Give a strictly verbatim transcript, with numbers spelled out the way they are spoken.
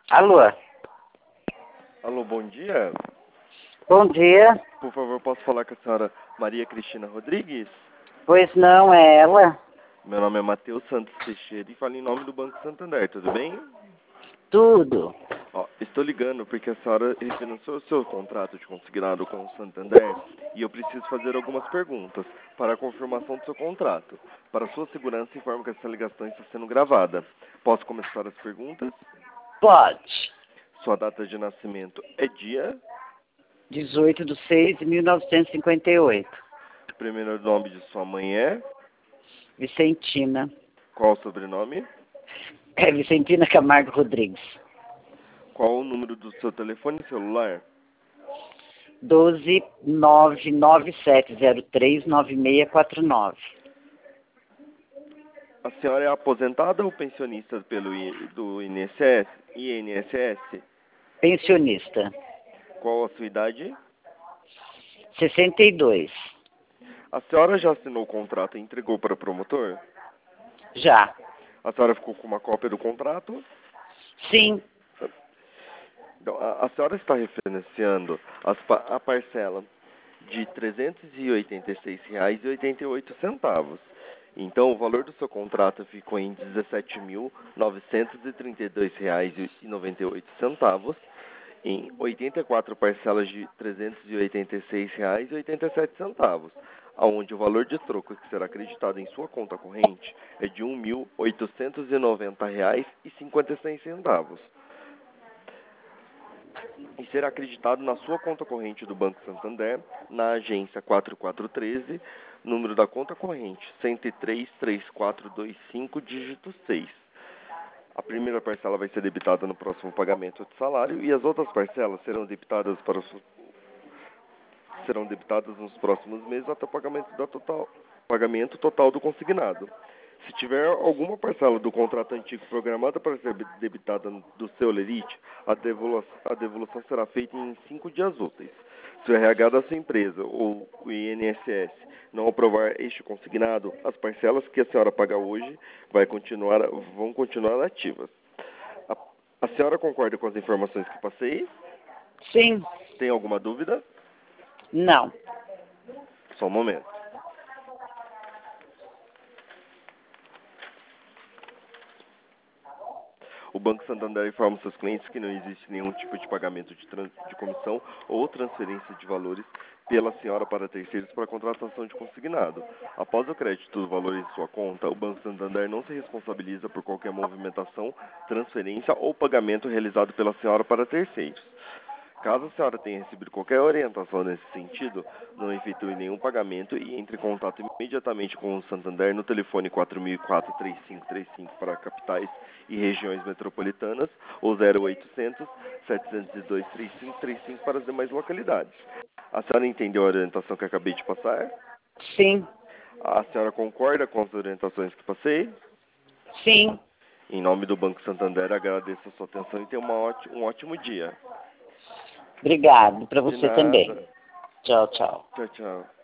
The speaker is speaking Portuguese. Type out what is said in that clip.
Alô? Alô, bom dia. Bom dia. Por favor, posso falar com a senhora Maria Cristina Rodrigues? Pois não, é ela? Meu nome é Matheus Santos Teixeira e falo em nome do Banco Santander, tudo bem? Tudo. Ó, estou ligando porque a senhora refinanciou o seu contrato de consignado com o Santander e eu preciso fazer algumas perguntas para a confirmação do seu contrato. Para sua segurança, informo que essa ligação está sendo gravada. Posso começar as perguntas? Pode. Sua data de nascimento é dia? dezoito de seis de mil novecentos e cinquenta e oito. O primeiro nome de sua mãe é? Vicentina. Qual o sobrenome? É Vicentina Camargo Rodrigues. Qual o número do seu telefone celular? doze nove nove sete zero três nove seis quatro nove. A senhora é aposentada ou pensionista pelo I, do I N S S, I N S S? Pensionista. Qual a sua idade? sessenta e dois. A senhora já assinou o contrato e entregou para o promotor? Já. A senhora ficou com uma cópia do contrato? Sim. Então, a, a senhora está refinanciando as, pa- a parcela de trezentos e oitenta e seis reais e oitenta e oito centavos. Então, o valor do seu contrato ficou em dezessete mil novecentos e trinta e dois reais e noventa e oito centavos, em oitenta e quatro parcelas de trezentos e oitenta e seis reais e oitenta e sete centavos, aonde o valor de troco que será acreditado em sua conta corrente é de um mil oitocentos e noventa reais e cinquenta e seis centavos. E será acreditado na sua conta corrente do Banco Santander, na agência quatro quatro um três, número da conta corrente cento e três, três quatro dois cinco, dígito seis. A primeira parcela vai ser debitada no próximo pagamento de salário e as outras parcelas serão debitadas para os, serão debitadas nos próximos meses até o pagamento, da total, pagamento total do consignado. Se tiver alguma parcela do contrato antigo programada para ser debitada do seu lerite, a devolução, a devolução será feita em cinco dias úteis. Se o R H da sua empresa ou o I N S S não aprovar este consignado, as parcelas que a senhora paga hoje vai continuar, vão continuar ativas. A, a senhora concorda com as informações que passei? Sim. Tem alguma dúvida? Não. Só um momento. O Banco Santander informa seus clientes que não existe nenhum tipo de pagamento de, trans, de comissão ou transferência de valores pela senhora para terceiros para a contratação de consignado. Após o crédito do valor em sua conta, o Banco Santander não se responsabiliza por qualquer movimentação, transferência ou pagamento realizado pela senhora para terceiros. Caso a senhora tenha recebido qualquer orientação nesse sentido, não efetue nenhum pagamento e entre em contato imediatamente com o Santander no telefone quatro mil e quatro, três cinco três cinco para capitais e regiões metropolitanas ou zero oitocentos, setecentos e dois, trinta e cinco trinta e cinco para as demais localidades. A senhora entendeu a orientação que acabei de passar? Sim. A senhora concorda com as orientações que passei? Sim. Em nome do Banco Santander, agradeço a sua atenção e tenha uma óti- um ótimo dia. Obrigado. Para De você nada. também. Tchau, tchau. Tchau, tchau.